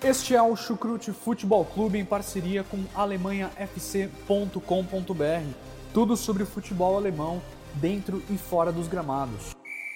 Este é o Chucrute Futebol Clube em parceria com alemanhafc.com.br. Tudo sobre o futebol alemão, dentro e fora dos gramados.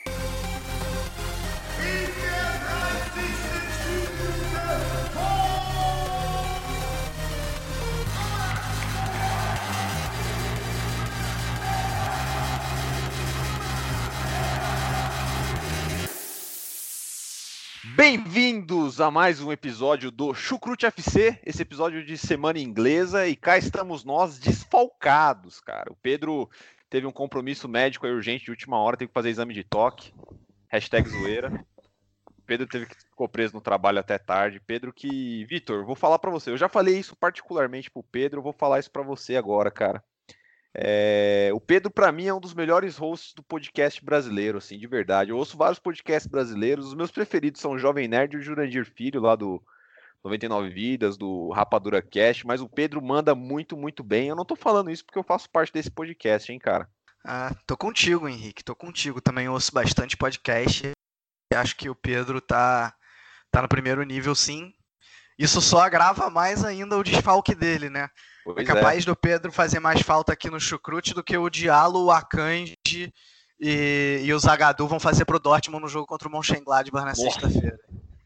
Bem-vindos a mais um episódio do Chucrute FC, esse episódio de semana inglesa, e cá estamos nós desfalcados, cara. O Pedro teve um compromisso médico aí urgente de última hora, teve que fazer exame de toque, #zoeira. O Pedro ficou preso no trabalho até tarde. Vitor, vou falar pra você, eu já falei isso particularmente pro Pedro, eu vou falar isso pra você agora, cara. O Pedro, pra mim, é um dos melhores hosts do podcast brasileiro, assim, de verdade. Eu ouço vários podcasts brasileiros, os meus preferidos são o Jovem Nerd e o Jurandir Filho, lá do 99 Vidas, do Rapadura Cast, mas o Pedro manda muito, muito bem. Eu não tô falando isso porque eu faço parte desse podcast, hein, cara? Tô contigo, Henrique, tô contigo. Também ouço bastante podcast e acho que o Pedro tá no primeiro nível, sim. Isso só agrava mais ainda o desfalque dele, né? É capaz do Pedro fazer mais falta aqui no Chucrute do que o Diallo, o Akanji e o Zagadou vão fazer pro Dortmund no jogo contra o Mönchengladbach na sexta-feira.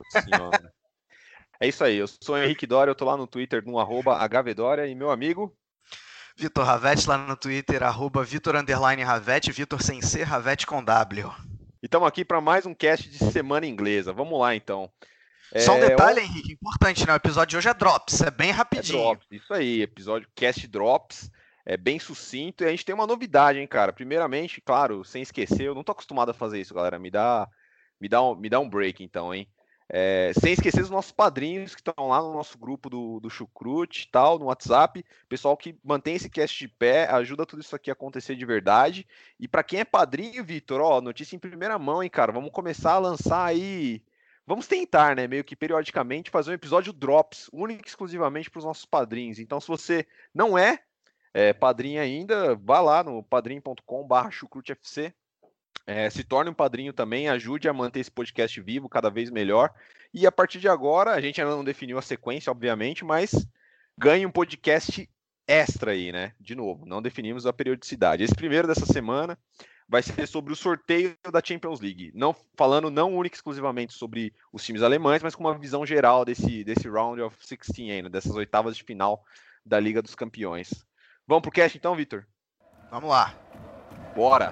É isso aí, eu sou o Henrique Doria, eu tô lá no Twitter no @HVDoria e meu amigo Vitor Ravete lá no Twitter, @Vitor_Ravete, Vitor sem C, Ravete com W. E estamos aqui para mais um cast de semana inglesa. Vamos lá então. Só um detalhe, Henrique, importante, né? O episódio de hoje é Drops, é bem rapidinho. Drops, isso aí, cast Drops, é bem sucinto. E a gente tem uma novidade, hein, cara. Primeiramente, claro, sem esquecer, eu não tô acostumado a fazer isso, galera. Me dá um break, então, hein. Sem esquecer os nossos padrinhos que estão lá no nosso grupo do Chucrute e tal, no WhatsApp. Pessoal que mantém esse cast de pé, ajuda tudo isso aqui a acontecer de verdade. E para quem é padrinho, Vitor, notícia em primeira mão, hein, cara. Vamos começar a lançar aí. Vamos tentar, né, meio que periodicamente, fazer um episódio Drops, único e exclusivamente para os nossos padrinhos. Então, se você não é padrinho ainda, vá lá no padrim.com/chucrutefc. Se torne um padrinho também, ajude a manter esse podcast vivo, cada vez melhor. E a partir de agora, a gente ainda não definiu a sequência, obviamente, mas ganhe um podcast extra aí, né? De novo, não definimos a periodicidade. Esse primeiro dessa semana vai ser sobre o sorteio da Champions League. Falando não única e exclusivamente sobre os times alemães, mas com uma visão geral desse Round of 16 ainda, dessas oitavas de final da Liga dos Campeões. Vamos pro cast então, Vitor? Vamos lá. Bora!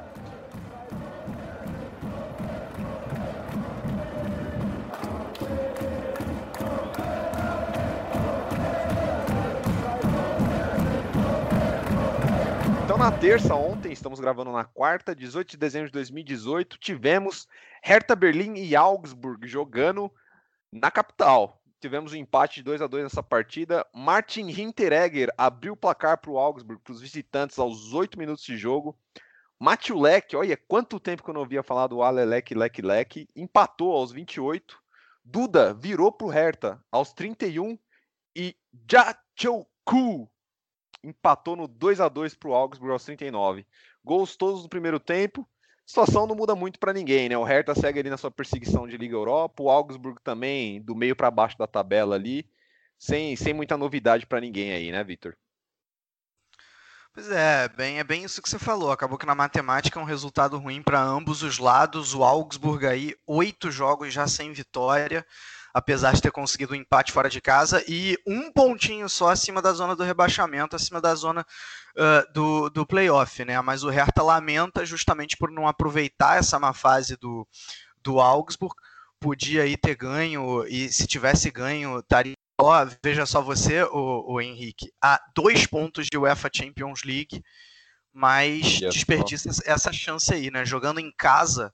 Então, na terça, ontem, estamos gravando na quarta, 18 de dezembro de 2018, tivemos Hertha Berlim e Augsburg jogando na capital. Tivemos um empate de 2-2 nessa partida. Martin Hinteregger abriu o placar para o Augsburg, para os visitantes, aos 8 minutos de jogo. Matthew Leck, olha quanto tempo que eu não ouvia falar do Alelec, Leck, empatou aos 28. Duda virou para o Hertha aos 31 e Jachoukou empatou no 2-2 para o Augsburg aos 39. Gols todos no primeiro tempo. A situação não muda muito para ninguém, né? O Hertha segue ali na sua perseguição de Liga Europa, o Augsburg também do meio para baixo da tabela ali, sem muita novidade para ninguém aí, né, Vitor? Pois é bem isso que você falou. Acabou que na matemática é um resultado ruim para ambos os lados. O Augsburg aí, 8 jogos já sem vitória, apesar de ter conseguido um empate fora de casa e um pontinho só acima da zona do rebaixamento, acima da zona do playoff, né? Mas o Hertha lamenta justamente por não aproveitar essa má fase do Augsburg. Podia aí ter ganho, e se tivesse ganho, estaria. Veja só você, o Henrique, a 2 pontos de UEFA Champions League, mas desperdiça essa chance aí, né? Jogando em casa,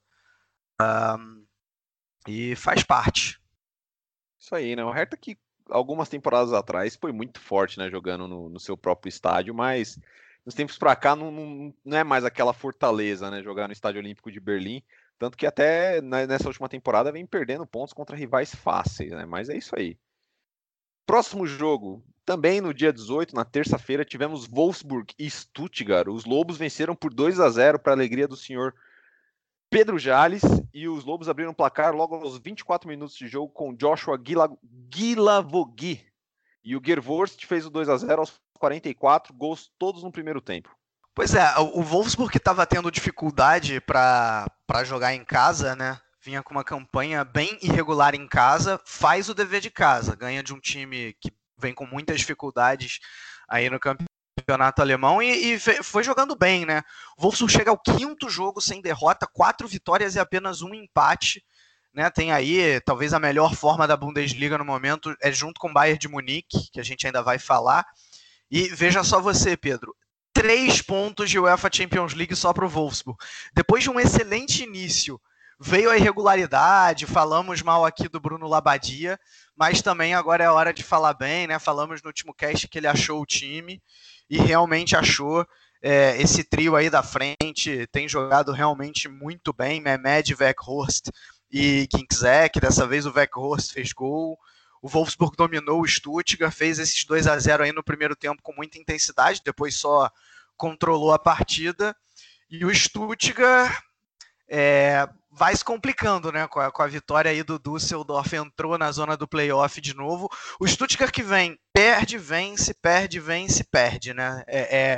e faz parte. Isso aí, né? O Hertha que algumas temporadas atrás foi muito forte, né? Jogando no seu próprio estádio, mas nos tempos pra cá não é mais aquela fortaleza, né? Jogar no Estádio Olímpico de Berlim. Tanto que até nessa última temporada vem perdendo pontos contra rivais fáceis, né? Mas é isso aí. Próximo jogo, também no dia 18, na terça-feira, tivemos Wolfsburg e Stuttgart. Os Lobos venceram por 2-0 para a alegria do senhor Pedro Jales, e os Lobos abriram o placar logo aos 24 minutos de jogo com Joshua Guilavogui. E o Gervorst fez o 2-0 aos 44, gols todos no primeiro tempo. Pois é, o Wolfsburg que estava tendo dificuldade para jogar em casa, né? Vinha com uma campanha bem irregular em casa, faz o dever de casa, ganha de um time que vem com muitas dificuldades aí no campeonato alemão e foi jogando bem, né? O Wolfsburg chega ao 5º jogo sem derrota, 4 vitórias e apenas 1 empate, né? Tem aí, talvez a melhor forma da Bundesliga no momento, é junto com o Bayern de Munique, que a gente ainda vai falar. E veja só você, Pedro, 3 pontos de UEFA Champions League só para o Wolfsburg. Depois de um excelente início, veio a irregularidade, falamos mal aqui do Bruno Labbadia, mas também agora é hora de falar bem, né? Falamos no último cast que ele achou o time e realmente achou. Esse trio aí da frente tem jogado realmente muito bem, Mehmed, Weghorst e Ginczek. Dessa vez o Weghorst fez gol. O Wolfsburg dominou o Stuttgart, fez esses 2-0 aí no primeiro tempo com muita intensidade, depois só controlou a partida. E o Stuttgart vai se complicando, né? Com a vitória aí do Düsseldorf, entrou na zona do playoff de novo. O Stuttgart que perde, vence, perde, vence, perde, né? É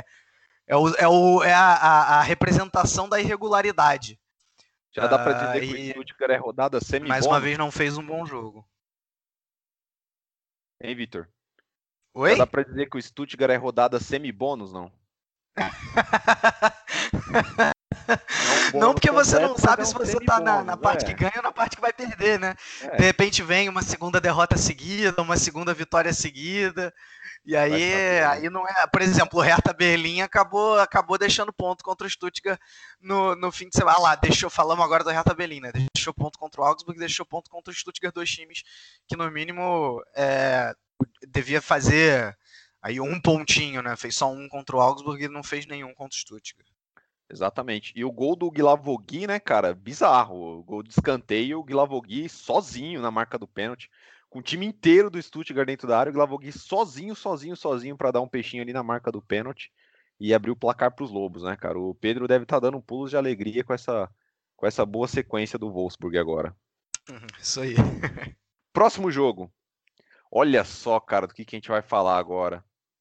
a representação da irregularidade. Já dá para dizer que o Stuttgart é rodada semi-bônus? Mais uma vez não fez um bom jogo. Hein, Vitor? Oi? Já dá para dizer que o Stuttgart é rodada semi-bônus, não? Não, porque você não sabe se você tá na parte que ganha ou na parte que vai perder, né? De repente vem uma segunda derrota seguida, uma segunda vitória seguida, e aí não é... Por exemplo, o Hertha Berlim acabou deixando ponto contra o Stuttgart no fim de semana. Falamos agora do Hertha Berlim, né? Deixou ponto contra o Augsburg, deixou ponto contra o Stuttgart, 2 times que no mínimo devia fazer aí um pontinho, né? Fez só um contra o Augsburg e não fez nenhum contra o Stuttgart. Exatamente. E o gol do Guilavogui, né, cara, bizarro. O gol de escanteio, o Guilavogui sozinho na marca do pênalti, com o time inteiro do Stuttgart dentro da área, o Guilavogui sozinho para dar um peixinho ali na marca do pênalti e abrir o placar para os Lobos, né, cara. O Pedro deve estar dando um pulo de alegria com essa boa sequência do Wolfsburg agora. Isso aí. Próximo jogo. Olha só, cara, do que a gente vai falar agora.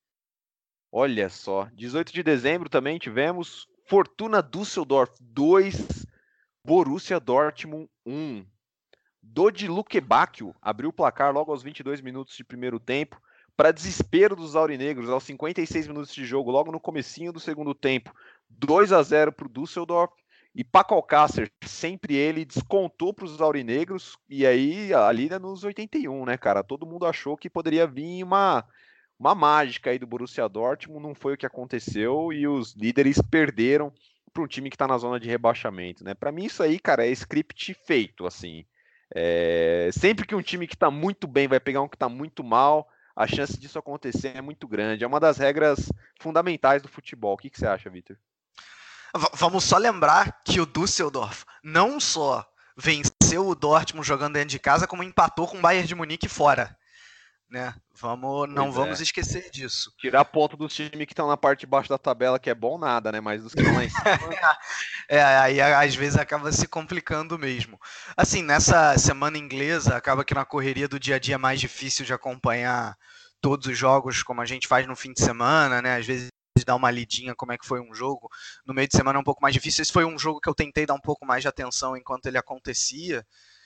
Olha só. 18 de dezembro também tivemos Fortuna Düsseldorf 2, Borussia Dortmund 1. Dodi Lukebakio abriu o placar logo aos 22 minutos de primeiro tempo, para desespero dos aurinegros, aos 56 minutos de jogo, logo no comecinho do segundo tempo, 2-0 para o Düsseldorf, e Paco Alcácer, sempre ele, descontou para os aurinegros, e aí ali nos 81, né, cara, todo mundo achou que poderia vir uma mágica aí do Borussia Dortmund, não foi o que aconteceu e os líderes perderam para um time que está na zona de rebaixamento, né? Para mim isso aí, cara, é script feito, assim. Sempre que um time que está muito bem vai pegar um que está muito mal, a chance disso acontecer é muito grande. É uma das regras fundamentais do futebol. O que você acha, Vitor? Vamos só lembrar que o Düsseldorf não só venceu o Dortmund jogando dentro de casa, como empatou com o Bayern de Munique fora. Né? Não vamos esquecer disso. Tirar ponto dos times que estão na parte de baixo da tabela, que é bom nada, né? Mas dos que estão lá em cima... aí às vezes acaba se complicando mesmo. Assim, nessa semana inglesa, acaba que na correria do dia a dia é mais difícil de acompanhar todos os jogos como a gente faz no fim de semana, né? Às vezes dar uma lidinha como é que foi um jogo. No meio de semana é um pouco mais difícil. Esse foi um jogo que eu tentei dar um pouco mais de atenção enquanto ele acontecia.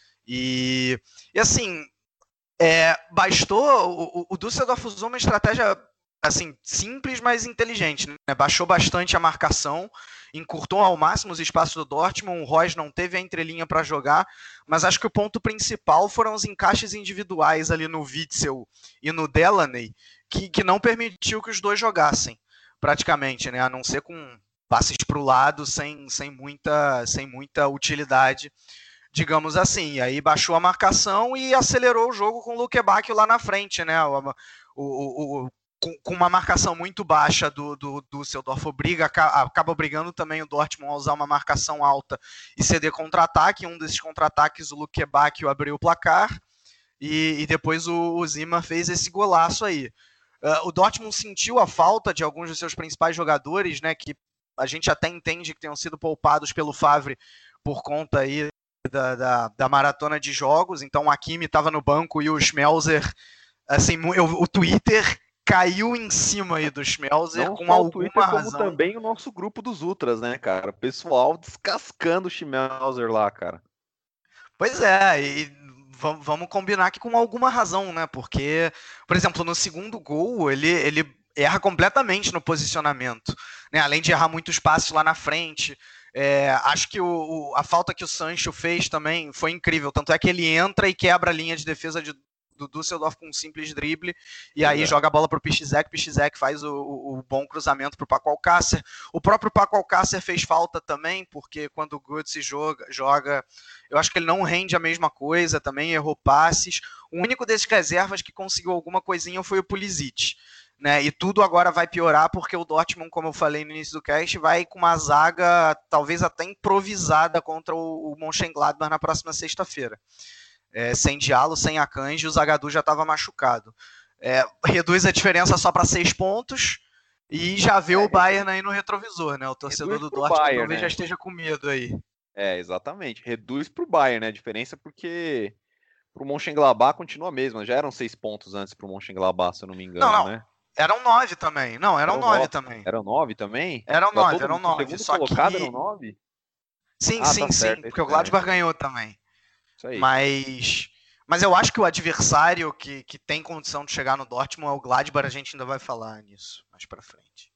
E assim... bastou, o Düsseldorf usou uma estratégia assim, simples, mas inteligente, né? Baixou bastante a marcação, encurtou ao máximo os espaços do Dortmund, o Reus não teve a entrelinha para jogar, mas acho que o ponto principal foram os encaixes individuais ali no Witsel e no Delaney, que não permitiu que os dois jogassem, praticamente, né? A não ser com passes para o lado, sem muita utilidade, digamos assim. E aí baixou a marcação e acelerou o jogo com o Lukebakio lá na frente, né? Com uma marcação muito baixa do Düsseldorf, acaba obrigando também o Dortmund a usar uma marcação alta e ceder contra-ataque. Um desses contra-ataques, o Lukebakio abriu o placar e depois o Zima fez esse golaço aí. O Dortmund sentiu a falta de alguns dos seus principais jogadores, né? Que a gente até entende que tenham sido poupados pelo Favre, por conta aí da maratona de jogos. Então o Hakimi estava no banco e o Schmelzer, assim, o Twitter caiu em cima aí do Schmelzer Não com só o alguma Twitter, como razão. também o nosso grupo dos Ultras, né, cara? O pessoal descascando o Schmelzer lá, cara. Pois é, e vamos combinar aqui com alguma razão, né? Porque, por exemplo, no segundo gol, ele erra completamente no posicionamento, né? Além de errar muitos passes lá na frente. Acho que a falta que o Sancho fez também foi incrível. Tanto é que ele entra e quebra a linha de defesa do Düsseldorf com um simples drible, e aí joga a bola para o Piszczek faz o bom cruzamento para o Paco Alcácer. O próprio Paco Alcácer fez falta também, porque quando o Götze joga, eu acho que ele não rende a mesma coisa, também errou passes. O único desses reservas que conseguiu alguma coisinha foi o Pulisic. Né, e tudo agora vai piorar porque o Dortmund, como eu falei no início do cast, vai com uma zaga talvez até improvisada contra o Mönchengladbach na próxima sexta-feira. Sem Diallo, sem Akanji, o Zagadou já estava machucado. Reduz a diferença só para 6 pontos e já vê o Bayern aí no retrovisor, né? O torcedor do Dortmund Bayern, talvez né? já esteja com medo aí. Exatamente. Reduz para o Bayern, né? A diferença porque pro Mönchengladbach continua a mesma. Já eram 6 pontos antes pro Mönchengladbach, se eu não me engano, Não. né? Eram 9 também. Não, eram 9 também. Eram 9 também? Eram 9, eram 9. Segundo só colocado que... eram 9? Sim, Tá sim, certo, porque o Gladbach ganhou também. Isso aí. Mas eu acho que o adversário que tem condição de chegar no Dortmund é o Gladbach, a gente ainda vai falar nisso mais pra frente.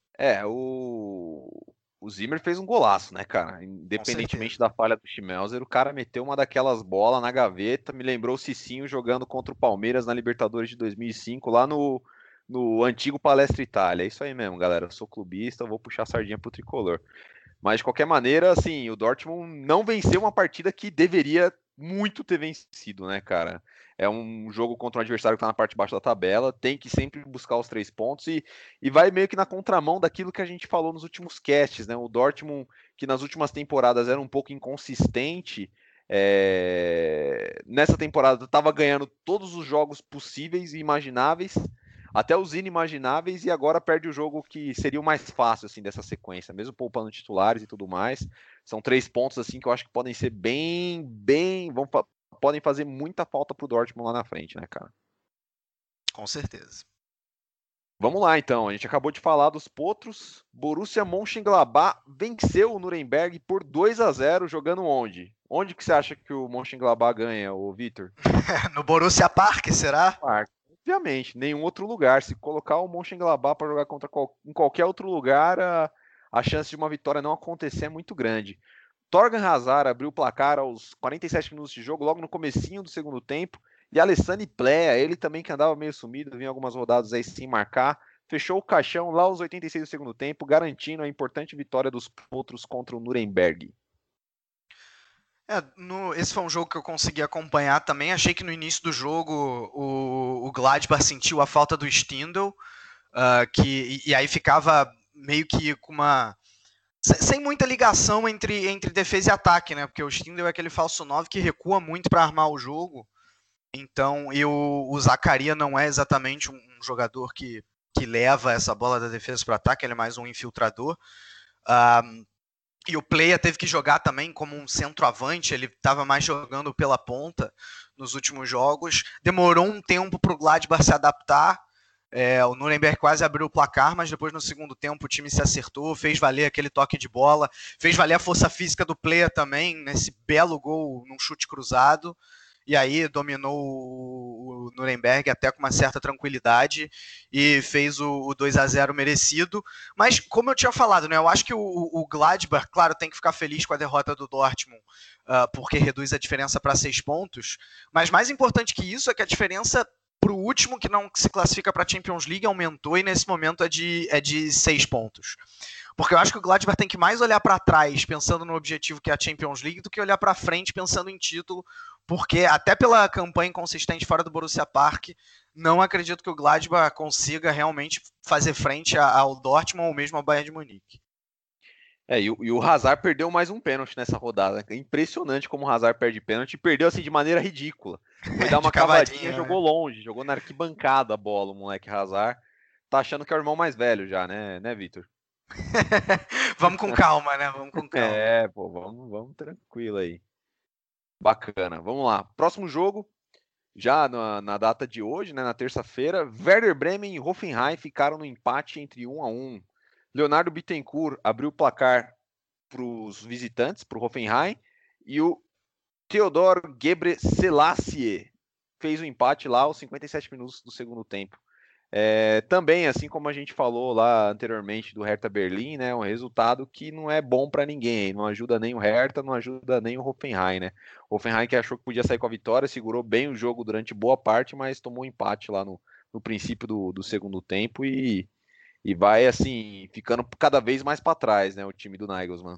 O Zimmer fez um golaço, né, cara? Independentemente da falha do Schmelzer, o cara meteu uma daquelas bolas na gaveta, me lembrou o Cicinho jogando contra o Palmeiras na Libertadores de 2005, lá no antigo Palestra Itália. É isso aí mesmo, galera. Eu sou clubista, eu vou puxar a sardinha pro tricolor. Mas, de qualquer maneira, assim, o Dortmund não venceu uma partida que deveria muito ter vencido, né, cara? É um jogo contra um adversário que tá na parte de baixo da tabela, tem que sempre buscar os 3 pontos e vai meio que na contramão daquilo que a gente falou nos últimos casts, né? O Dortmund, que nas últimas temporadas era um pouco inconsistente, nessa temporada estava ganhando todos os jogos possíveis e imagináveis, até os inimagináveis, e agora perde o jogo que seria o mais fácil assim dessa sequência, mesmo poupando titulares e tudo mais. São 3 pontos assim que eu acho que podem ser bem, podem fazer muita falta pro Dortmund lá na frente, né, cara? Com certeza. Vamos lá, então. A gente acabou de falar dos potros. Borussia Mönchengladbach venceu o Nuremberg por 2-0, jogando onde? Onde que você acha que o Mönchengladbach ganha, o Vitor? No Borussia Park, será? Park. Obviamente, nenhum outro lugar. Se colocar o Mönchengladbach para jogar em qualquer outro lugar, a chance de uma vitória não acontecer é muito grande. Torgan Hazard abriu o placar aos 47 minutos de jogo, logo no comecinho do segundo tempo. E Alessandro Plea, ele também que andava meio sumido, vinha algumas rodadas aí sem marcar, fechou o caixão lá aos 86 do segundo tempo, garantindo a importante vitória dos potros contra o Nuremberg. Esse foi um jogo que eu consegui acompanhar também. Achei que no início do jogo o Gladbach sentiu a falta do Stindl, e aí ficava meio que com uma... sem muita ligação entre defesa e ataque, né? Porque o Stindl é aquele falso 9 que recua muito para armar o jogo. Então, o Zakaria não é exatamente um jogador que leva essa bola da defesa para o ataque, ele é mais um infiltrador. E o Plea teve que jogar também como um centroavante, ele estava mais jogando pela ponta nos últimos jogos. Demorou um tempo para o Gladbach se adaptar. O Nuremberg quase abriu o placar, mas depois no segundo tempo o time se acertou, fez valer aquele toque de bola, fez valer a força física do Plea também, nesse belo gol num chute cruzado. E aí dominou o Nuremberg até com uma certa tranquilidade e fez o 2-0 merecido. Mas, como eu tinha falado, né, eu acho que o Gladbach, claro, tem que ficar feliz com a derrota do Dortmund, porque reduz a diferença para 6 pontos. Mas mais importante que isso é que a diferença para o último, que não se classifica para a Champions League, aumentou e nesse momento é de 6 pontos. Porque eu acho que o Gladbach tem que mais olhar para trás, pensando no objetivo que é a Champions League, do que olhar para frente, pensando em título, porque até pela campanha inconsistente fora do Borussia Park, não acredito que o Gladbach consiga realmente fazer frente ao Dortmund ou mesmo ao Bayern de Munique. E o Hazard perdeu mais um pênalti nessa rodada. É impressionante como o Hazard perde pênalti. Perdeu assim de maneira ridícula. Foi dar uma cavadinha, jogou longe, jogou na arquibancada a bola, o moleque Hazard. Tá achando que é o irmão mais velho já, né Vitor? Vamos com calma, né? Vamos com calma. Pô, vamos tranquilo aí. Bacana, vamos lá. Próximo jogo, já na data de hoje, né, na terça-feira, Werder Bremen e Hoffenheim ficaram no empate entre 1-1. Leonardo Bittencourt abriu o placar para os visitantes, para o Hoffenheim, e o Theodor Gebre-Selassie fez o empate lá aos 57 minutos do segundo tempo. Também, assim como a gente falou lá anteriormente do Hertha Berlim, né, um resultado que não é bom para ninguém, não ajuda nem o Hertha, não ajuda nem o Hoffenheim, né? O Hoffenheim que achou que podia sair com a vitória, segurou bem o jogo durante boa parte, mas tomou um empate lá no princípio do segundo tempo e vai, assim, ficando cada vez mais para trás, né, o time do Nagelsmann.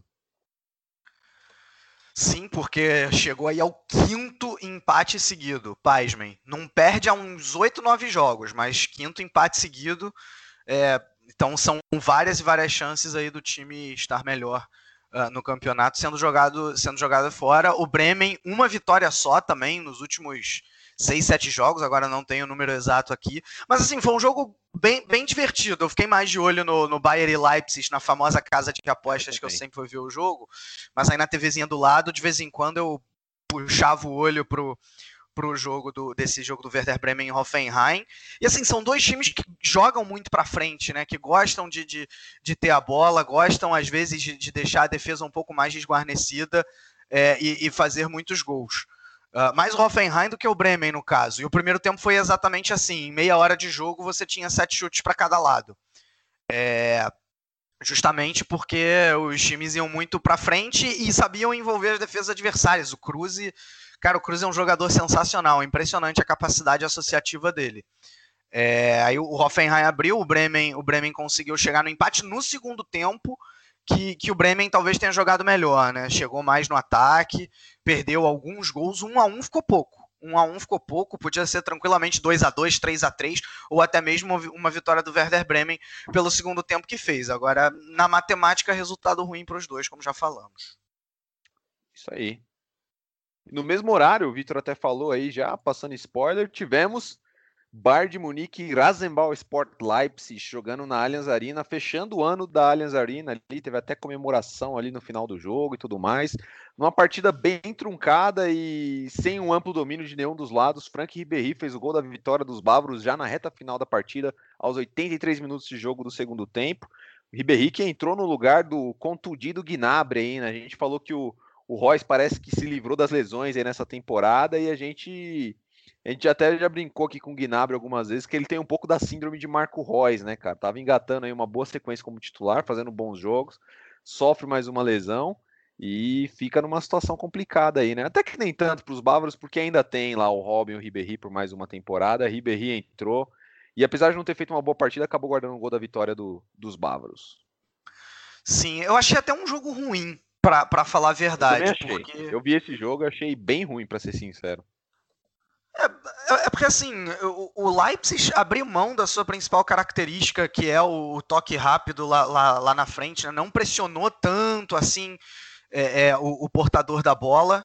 Sim, porque chegou aí ao 5º empate seguido, pasmem. Não perde há uns 8, 9 jogos, mas 5º empate seguido. Então são várias e várias chances aí do time estar melhor no campeonato, sendo jogado fora. O Bremen, uma vitória só também nos últimos 6, 7 jogos, agora não tenho o número exato aqui. Mas assim, foi um jogo bem divertido. Eu fiquei mais de olho no Bayern e Leipzig, na famosa casa de apostas que eu sempre vou ver o jogo. Mas aí na TVzinha do lado, de vez em quando eu puxava o olho pro jogo desse jogo do Werder Bremen e Hoffenheim. E assim, são dois times que jogam muito para frente, né? Que gostam de ter a bola, gostam às vezes de deixar a defesa um pouco mais desguarnecida e fazer muitos gols. Mais o Hoffenheim do que o Bremen, no caso. E o primeiro tempo foi exatamente assim. Em meia hora de jogo, você tinha 7 chutes para cada lado. Justamente porque os times iam muito para frente e sabiam envolver as defesas adversárias. O Kruse é um jogador sensacional. Impressionante a capacidade associativa dele. Aí o Hoffenheim abriu, o Bremen conseguiu chegar no empate no segundo tempo, que o Bremen talvez tenha jogado melhor, né? Chegou mais no ataque, perdeu alguns gols, 1-1 ficou pouco. 1-1 ficou pouco, podia ser tranquilamente 2-2, 3-3, ou até mesmo uma vitória do Werder Bremen pelo segundo tempo que fez. Agora, na matemática, resultado ruim para os dois, como já falamos. Isso aí. No mesmo horário, o Vitor até falou aí já, passando spoiler, tivemos Bayern de Munique e Rasenballsport Leipzig jogando na Allianz Arena, fechando o ano da Allianz Arena ali, teve até comemoração ali no final do jogo e tudo mais. Numa partida bem truncada e sem um amplo domínio de nenhum dos lados, Frank Ribéry fez o gol da vitória dos bávaros já na reta final da partida, aos 83 minutos de jogo do segundo tempo. Ribéry que entrou no lugar do contundido Gnabry aí, né? A gente falou que o Royce parece que se livrou das lesões aí nessa temporada e a gente até já brincou aqui com o Gnabry algumas vezes que ele tem um pouco da síndrome de Marco Reus, né, cara? Tava engatando aí uma boa sequência como titular, fazendo bons jogos, sofre mais uma lesão e fica numa situação complicada aí, né? Até que nem tanto para os bávaros, porque ainda tem lá o Robin e o Ribéry por mais uma temporada. Ribéry entrou e apesar de não ter feito uma boa partida, acabou guardando o gol da vitória dos bávaros. Sim, eu achei até um jogo ruim, para falar a verdade. Porque eu vi esse jogo e achei bem ruim, para ser sincero. Porque assim, o Leipzig abriu mão da sua principal característica, que é o toque rápido lá na frente, né? Não pressionou tanto assim o portador da bola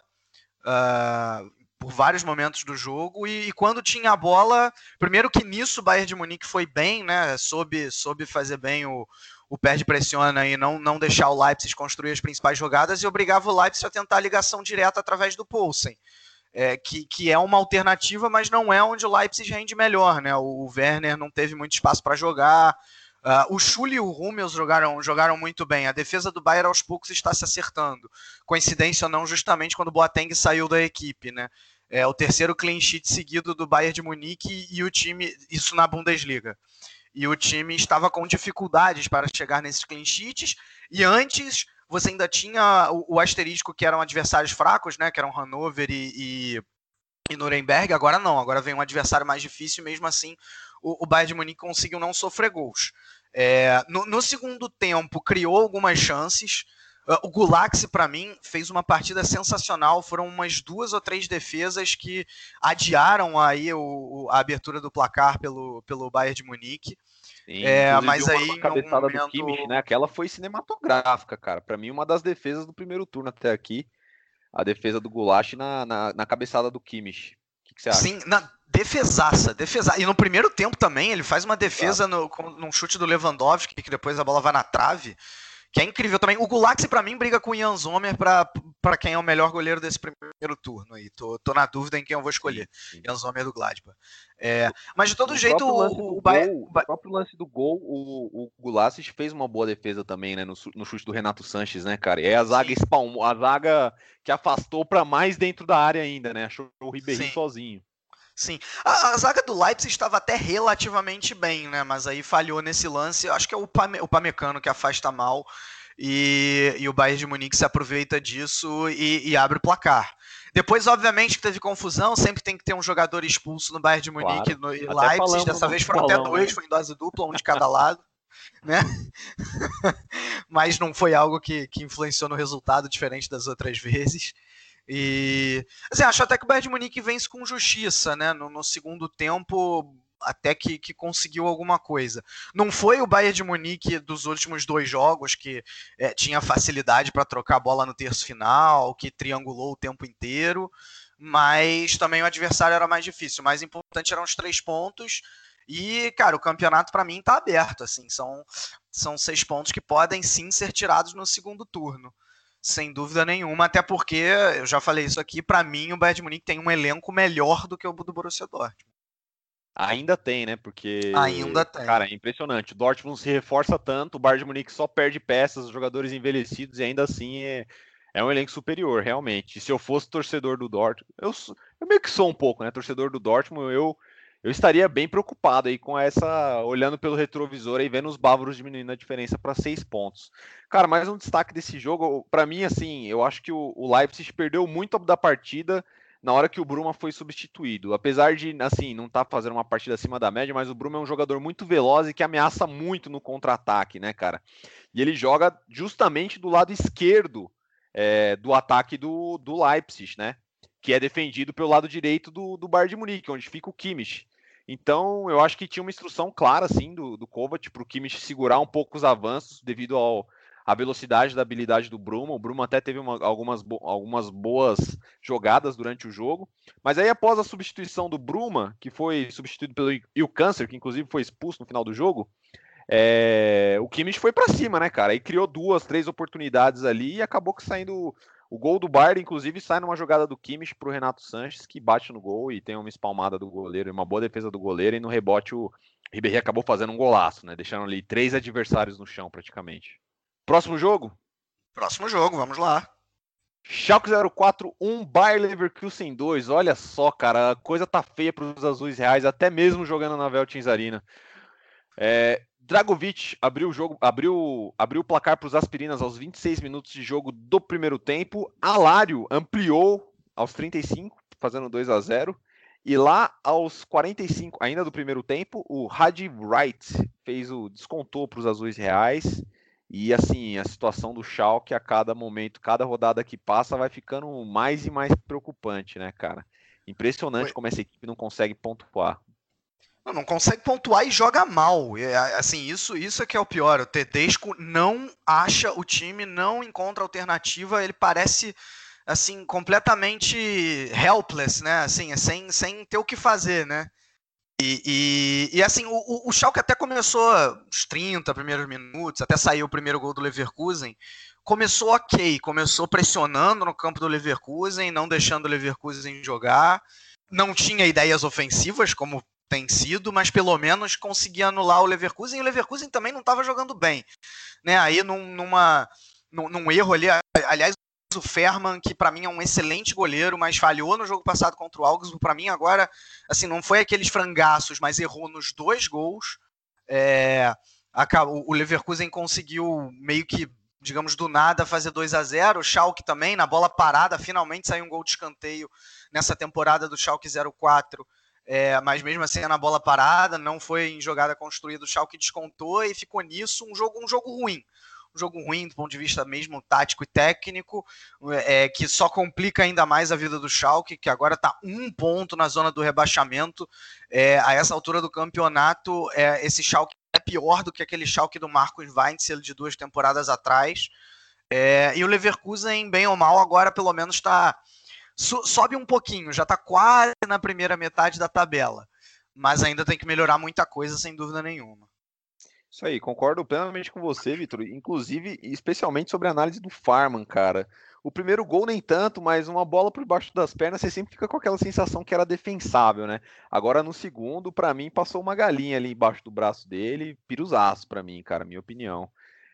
por vários momentos do jogo, e quando tinha a bola, primeiro que nisso o Bayern de Munique foi bem, né? Soube fazer bem o perde pressiona e não deixar o Leipzig construir as principais jogadas e obrigava o Leipzig a tentar a ligação direta através do Poulsen. Que é uma alternativa, mas não é onde o Leipzig rende melhor, né? O Werner não teve muito espaço para jogar. O Schulli e o Hummels jogaram muito bem. A defesa do Bayern aos poucos está se acertando. Coincidência ou não, justamente quando o Boateng saiu da equipe, né? O terceiro clean sheet seguido do Bayern de Munique e o time, isso na Bundesliga. E o time estava com dificuldades para chegar nesses clean sheets. E antes você ainda tinha o asterisco que eram adversários fracos, né? Que eram Hannover e Nuremberg. Agora não, agora vem um adversário mais difícil, mesmo assim o Bayern de Munique conseguiu não sofrer gols. No segundo tempo, criou algumas chances. O Gulaxi, para mim, fez uma partida sensacional. Foram umas 2 ou 3 defesas que adiaram aí a abertura do placar pelo Bayern de Munique. Sim, mas aí uma cabeçada do Kimmich, né? Aquela foi cinematográfica, cara. Para mim, uma das defesas do primeiro turno até aqui, a defesa do Gulaxi na cabeçada do Kimmich. O que você acha? Sim, defesaça. E no primeiro tempo também, ele faz uma defesa num chute do Lewandowski, que depois a bola vai na trave, que é incrível também. O Gulaxi, pra mim, briga com o Jan Sommer pra quem é o melhor goleiro desse primeiro turno aí. Tô na dúvida em quem eu vou escolher. Sim. Jan Sommer do Gladbach. Mas de todo jeito, o próprio lance do gol, o Gulaxi fez uma boa defesa também, né? No chute do Renato Sanches, né, cara? E aí a zaga espalmou, a zaga que afastou pra mais dentro da área ainda, né? Achou o Ribéry sozinho. Sim, a zaga do Leipzig estava até relativamente bem, né? Mas aí falhou nesse lance. Acho que é o Pamecano que afasta mal e o Bayern de Munique se aproveita disso e abre o placar. Depois, obviamente, que teve confusão. Sempre tem que ter um jogador expulso no Bayern de Munique e Leipzig. Dessa vez foram até dois, foi em dose dupla, um de cada lado, né? Mas não foi algo que influenciou no resultado, diferente das outras vezes. E assim, acho até que o Bayern de Munique vence com justiça, né? No segundo tempo, até que conseguiu alguma coisa. Não foi o Bayern de Munique dos últimos 2 jogos que tinha facilidade para trocar a bola no terço final, que triangulou o tempo inteiro, mas também o adversário era mais difícil. O mais importante eram os 3 pontos. E, cara, o campeonato para mim tá aberto, assim, são 6 pontos que podem sim ser tirados no segundo turno. Sem dúvida nenhuma, até porque, eu já falei isso aqui, para mim o Bayern de Munique tem um elenco melhor do que o do Borussia Dortmund. Ainda tem, né? Porque, ainda tem. Cara, é impressionante. O Dortmund se reforça tanto, o Bayern de Munique só perde peças, jogadores envelhecidos, e ainda assim é um elenco superior, realmente. E se eu fosse torcedor do Dortmund, eu meio que sou um pouco, né? Torcedor do Dortmund, eu estaria bem preocupado aí com olhando pelo retrovisor e vendo os bávaros diminuindo a diferença para 6 pontos. Cara, mais um destaque desse jogo, para mim, assim, eu acho que o Leipzig perdeu muito da partida na hora que o Bruma foi substituído. Apesar de, assim, não estar fazendo uma partida acima da média, mas o Bruma é um jogador muito veloz e que ameaça muito no contra-ataque, né, cara? E ele joga justamente do lado esquerdo do ataque do Leipzig, né? Que é defendido pelo lado direito do Bayern de Munique, onde fica o Kimmich. Então, eu acho que tinha uma instrução clara, assim, do Kovac para o Kimmich segurar um pouco os avanços devido à velocidade da habilidade do Bruma. O Bruma até teve algumas boas jogadas durante o jogo. Mas aí, após a substituição do Bruma, que foi substituído pelo Ilkhancer, que inclusive foi expulso no final do jogo, o Kimmich foi para cima, né, cara? Aí criou 2, 3 oportunidades ali e acabou que saindo... O gol do Bayern, inclusive, sai numa jogada do Kimmich pro Renato Sanches, que bate no gol e tem uma espalmada do goleiro, uma boa defesa do goleiro, e no rebote o Ribéry acabou fazendo um golaço, né? Deixando ali 3 adversários no chão, praticamente. Próximo jogo? Próximo jogo, vamos lá. Schalke 04, 1, Bayer Leverkusen 2. Olha só, cara, a coisa tá feia pros azuis reais, até mesmo jogando na Veltins Arena. Dragovic abriu o placar para os Aspirinas aos 26 minutos de jogo do primeiro tempo. Alário ampliou aos 35, fazendo 2-0. E lá aos 45, ainda do primeiro tempo, o Hadi Wright descontou para os azuis reais. E assim, a situação do Schalke a cada momento, cada rodada que passa, vai ficando mais e mais preocupante, né, cara? Impressionante como essa equipe não consegue pontuar. Não consegue pontuar e joga mal. Assim, isso é que é o pior. O Tedesco não acha o time, não encontra alternativa. Ele parece assim completamente helpless, né? Assim, sem ter o que fazer, né? E assim, o Schalke até começou os 30 primeiros minutos, até saiu o primeiro gol do Leverkusen. Começou ok, começou pressionando no campo do Leverkusen, não deixando o Leverkusen jogar. Não tinha ideias ofensivas, como tem sido, mas pelo menos conseguia anular o Leverkusen, e o Leverkusen também não estava jogando bem, né? Aí num erro ali, aliás, o Fährmann, que para mim é um excelente goleiro, mas falhou no jogo passado contra o Augsburg, para mim agora, assim, não foi aqueles frangaços, mas errou nos 2 gols. O Leverkusen conseguiu meio que, digamos, do nada fazer 2-0, o Schalke também, na bola parada, finalmente saiu um gol de escanteio nessa temporada do Schalke 04, mas mesmo assim na bola parada, não foi em jogada construída, o Schalke descontou e ficou nisso um jogo ruim. Um jogo ruim do ponto de vista mesmo tático e técnico, que só complica ainda mais a vida do Schalke, que agora está 1 ponto na zona do rebaixamento. A essa altura do campeonato, esse Schalke é pior do que aquele Schalke do Marcos Weinzierl de 2 temporadas atrás. E o Leverkusen, bem ou mal, agora pelo menos está sobe um pouquinho, já está quase na primeira metade da tabela, mas ainda tem que melhorar muita coisa, sem dúvida nenhuma. Isso aí, concordo plenamente com você, Vitor. Inclusive, especialmente sobre a análise do Farman, cara. O primeiro gol nem tanto, mas uma bola por baixo das pernas, você sempre fica com aquela sensação que era defensável, né? Agora no segundo, para mim, passou uma galinha ali embaixo do braço dele, piruzaço para mim, cara, minha opinião.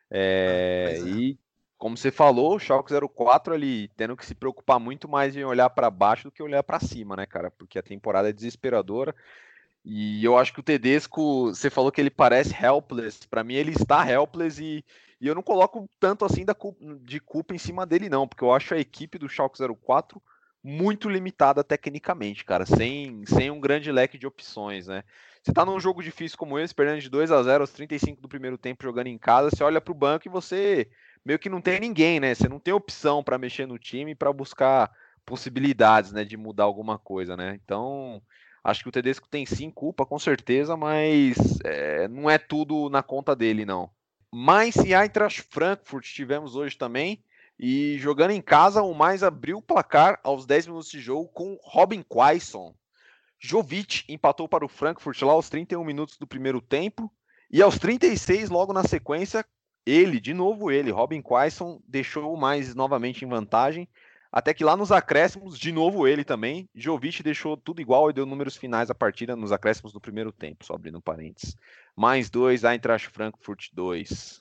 E como você falou, o Schalke 04 ali tendo que se preocupar muito mais em olhar para baixo do que olhar para cima, né, cara? Porque a temporada é desesperadora. E eu acho que o Tedesco, você falou que ele parece helpless. Para mim, ele está helpless e eu não coloco tanto assim de culpa em cima dele, não, porque eu acho a equipe do Schalke 04 muito limitada tecnicamente, cara, sem um grande leque de opções, né? Você tá num jogo difícil como esse, perdendo de 2-0 aos 35 do primeiro tempo jogando em casa, você olha pro banco e você meio que não tem ninguém, né? Você não tem opção para mexer no time, para buscar possibilidades, né, de mudar alguma coisa, né? Então, acho que o Tedesco tem sim culpa, com certeza, mas não é tudo na conta dele, não. Mainz e Eintracht Frankfurt tivemos hoje também. E jogando em casa, o Mainz abriu o placar aos 10 minutos de jogo com Robin Quaison. Jovic empatou para o Frankfurt lá aos 31 minutos do primeiro tempo. E aos 36, logo na sequência, Robin Quaison, deixou o Mainz novamente em vantagem. Até que lá nos acréscimos, de novo ele também, Jovic deixou tudo igual e deu números finais à partida nos acréscimos do primeiro tempo, só abrindo parênteses. Mainz 2, Eintracht Frankfurt 2.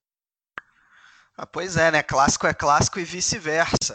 Pois é, né? Clássico é clássico e vice-versa.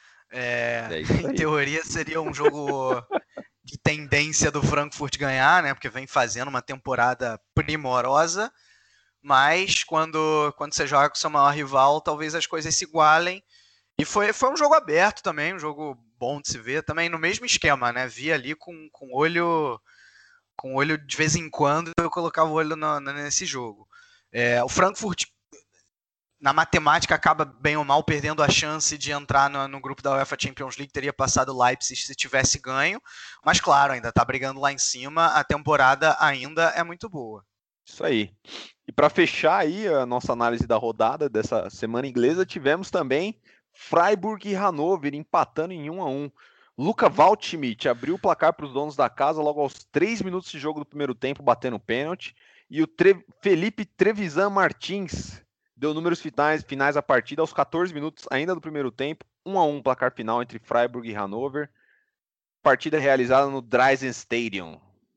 Em teoria seria um jogo de tendência do Frankfurt ganhar, né? Porque vem fazendo uma temporada primorosa, mas quando você joga com seu maior rival, talvez as coisas se igualem. E foi um jogo aberto também, um jogo bom de se ver, também no mesmo esquema, né? Vi ali com olho de vez em quando, eu colocava o olho nesse jogo. O Frankfurt, na matemática, acaba bem ou mal perdendo a chance de entrar no grupo da UEFA Champions League, teria passado o Leipzig se tivesse ganho, mas claro, ainda está brigando lá em cima, a temporada ainda é muito boa. Isso aí. E para fechar aí a nossa análise da rodada dessa semana inglesa, tivemos também Freiburg e Hannover empatando em 1-1. Luca Waldschmidt abriu o placar para os donos da casa logo aos 3 minutos de jogo do primeiro tempo, batendo pênalti. E o Felipe Trevisan Martins deu números finais à partida aos 14 minutos ainda do primeiro tempo. 1-1 placar final entre Freiburg e Hannover. Partida realizada no Dresden Stadium.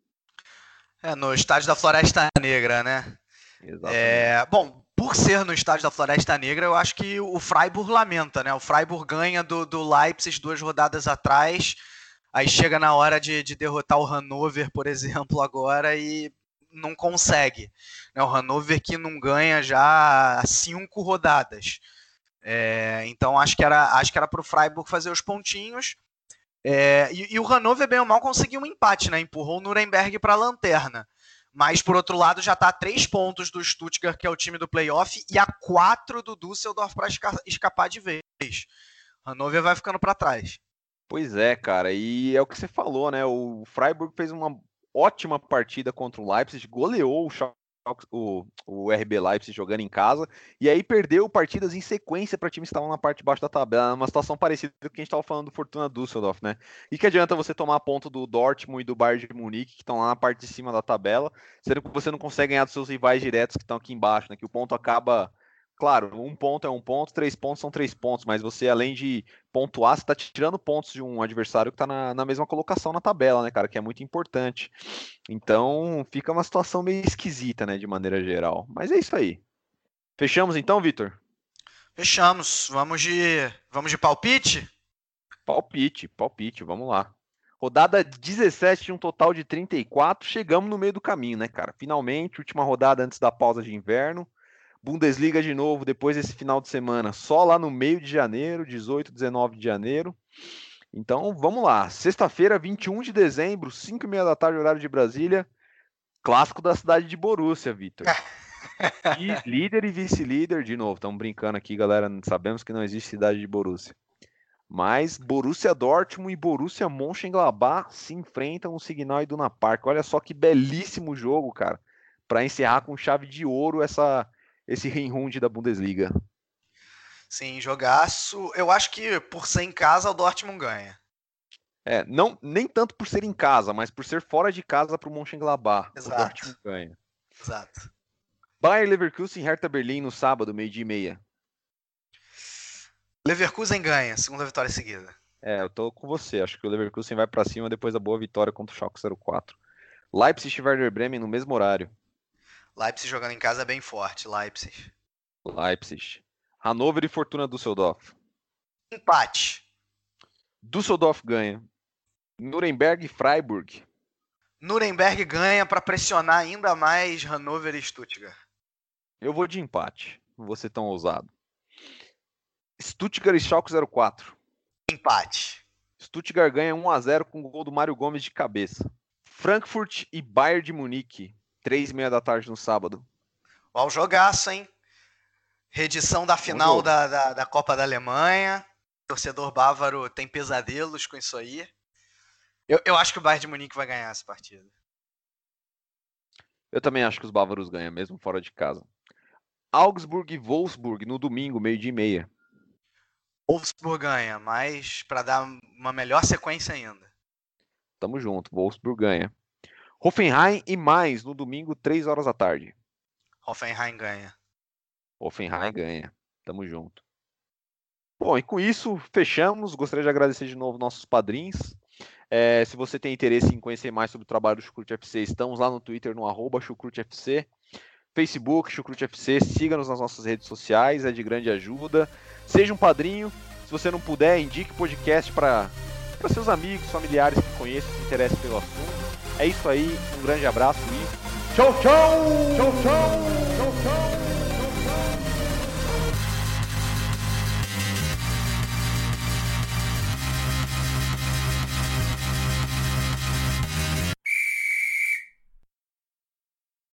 No estádio da Floresta Negra, né? Exatamente. Bom, por ser no estádio da Floresta Negra, eu acho que o Freiburg lamenta, né? O Freiburg ganha do Leipzig 2 rodadas atrás, aí chega na hora de derrotar o Hannover, por exemplo, agora e não consegue. O Hannover que não ganha já 5 rodadas. Então acho que era para o Freiburg fazer os pontinhos. E o Hannover, bem ou mal, conseguiu um empate, né? Empurrou o Nuremberg para a lanterna. Mas, por outro lado, já está a 3 pontos do Stuttgart, que é o time do playoff, e a 4 do Düsseldorf para escapar de vez. Hannover vai ficando para trás. Pois é, cara. E é o que você falou, né? O Freiburg fez uma ótima partida contra o Leipzig, goleou o RB Leipzig jogando em casa, e aí perdeu partidas em sequência para times que estavam na parte de baixo da tabela, uma situação parecida com o que a gente estava falando do Fortuna Düsseldorf, né? E que adianta você tomar ponto do Dortmund e do Bayern de Munique, que estão lá na parte de cima da tabela, sendo que você não consegue ganhar dos seus rivais diretos que estão aqui embaixo, né? Que o ponto acaba... Claro, 1 ponto é 1 ponto, 3 pontos são 3 pontos, mas você, além de pontuar, você está tirando pontos de um adversário que está na mesma colocação na tabela, né, cara, que é muito importante. Então, fica uma situação meio esquisita, né, de maneira geral. Mas é isso aí. Fechamos então, Vitor? Fechamos. Vamos de palpite? Palpite, vamos lá. Rodada 17 de um total de 34, chegamos no meio do caminho, né, cara? Finalmente, última rodada antes da pausa de inverno. Bundesliga de novo, depois desse final de semana, só lá no meio de janeiro, 18, 19 de janeiro. Então, vamos lá. Sexta-feira, 21 de dezembro, 5h30 da tarde, horário de Brasília. Clássico da cidade de Borussia, Vitor. E líder e vice-líder, de novo, estamos brincando aqui, galera. Sabemos que não existe cidade de Borussia. Mas Borussia Dortmund e Borussia Mönchengladbach se enfrentam no Signal Iduna Park. Olha só que belíssimo jogo, cara. Para encerrar com chave de ouro esse reenrunde da Bundesliga. Sim, jogaço. Eu acho que por ser em casa o Dortmund ganha. Não, nem tanto por ser em casa, mas por ser fora de casa para o Mönchengladbach. Exato. O Dortmund ganha. Exato. Bayer Leverkusen e Hertha Berlim no sábado, 12:30. Leverkusen ganha, segunda vitória seguida. Eu tô com você. Acho que o Leverkusen vai para cima depois da boa vitória contra o Schalke 04. Leipzig e Werder Bremen no mesmo horário. Leipzig jogando em casa é bem forte, Leipzig. Hannover e Fortuna Düsseldorf. Empate. Düsseldorf ganha. Nuremberg e Freiburg. Nuremberg ganha para pressionar ainda mais Hannover e Stuttgart. Eu vou de empate. Não vou ser tão ousado. Stuttgart e Schalke 04. Empate. Stuttgart ganha 1-0 com o gol do Mário Gomes de cabeça. Frankfurt e Bayern de Munique. 3:30 da tarde no sábado. Ó, o jogaço, hein? Reedição da final da Copa da Alemanha. O torcedor bávaro tem pesadelos com isso aí. Eu acho que o Bayern de Munique vai ganhar essa partida. Eu também acho que os bávaros ganham, mesmo fora de casa. Augsburg e Wolfsburg no domingo, 12:30. Wolfsburg ganha, mas para dar uma melhor sequência ainda. Tamo junto, Wolfsburg ganha. Hoffenheim e Mainz no domingo, 3h da tarde. Hoffenheim ganha. Hoffenheim ganha. Tamo junto. Bom, e com isso, fechamos. Gostaria de agradecer de novo nossos padrinhos. Se você tem interesse em conhecer mais sobre o trabalho do Chucrute FC, estamos lá no Twitter, no @ChucruteFC. Facebook, Chucrute FC. Siga-nos nas nossas redes sociais, é de grande ajuda. Seja um padrinho. Se você não puder, indique o podcast para seus amigos, familiares que conheçam, que se interessem pelo assunto. É isso aí, um grande abraço e tchau, tchau! Tchau, tchau! Tchau, tchau!